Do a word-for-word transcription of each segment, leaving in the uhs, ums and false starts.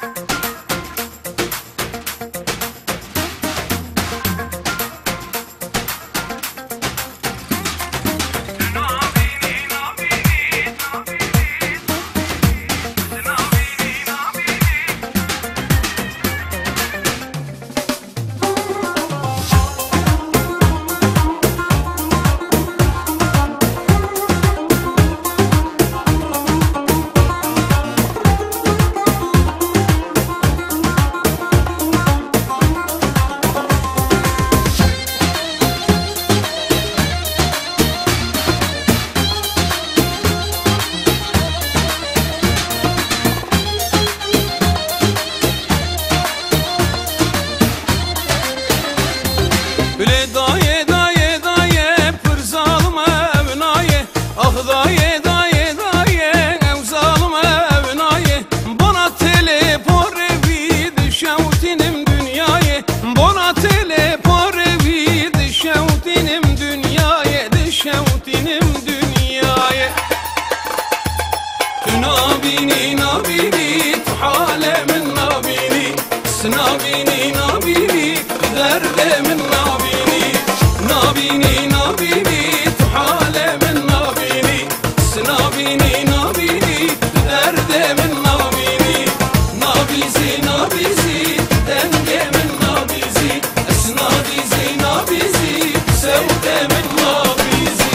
نابيني نابيني تحالة من نابيني سنابيني نابيني درد من نابيني نابيني نابيني تحالة من نابيني سنابيني نابيني درد من نابيني نابيزي نابيزي دنجة من نابيزي اسناديزي نابيزي سودة من نابيزي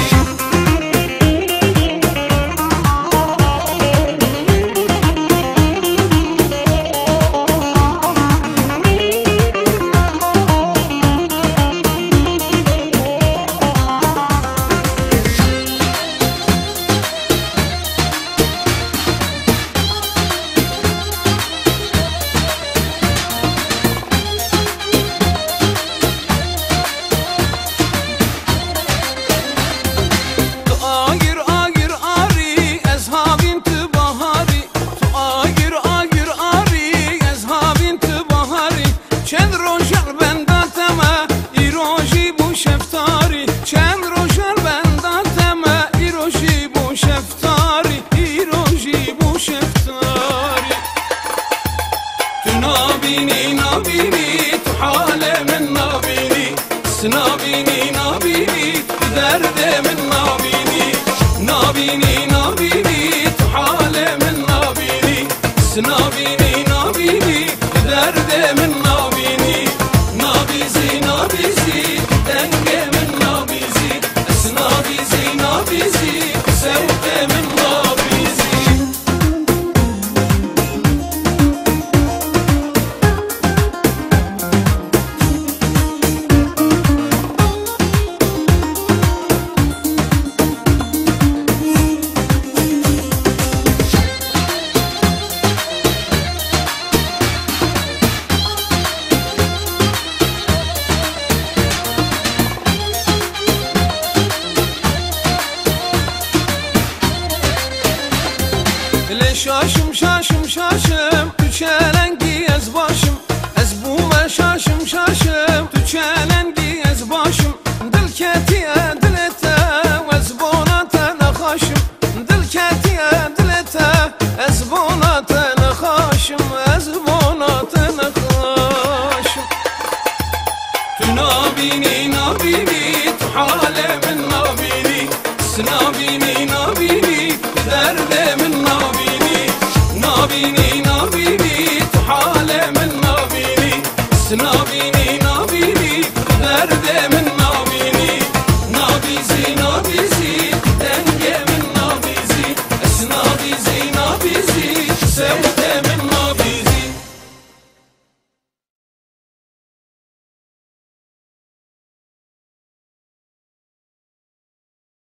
نابيني نابيني تحالة من نابيني سنابيني نابيني درد من نابيني نابيني نابيني تحالة من نابيني سنابيني نابيني درد من نابيني نابيزي نابيزي دنجة من نابيزي اسنابيزي نابيزي سودة من نابيزي شاشم شاشم شاشم تو چلنگی از باشم از بوم شاشم شاشم تو چلنگی از باشم دل کتیه دلته و از بونات نخاشم دل کتیه دلته از بونات نخاشم از بونات نخاشم تو نابینی نابینی تو حاله من نابینی سنابینی نابینی درد من نابینی نابيني نابيني تحالة من نابيني سنابيني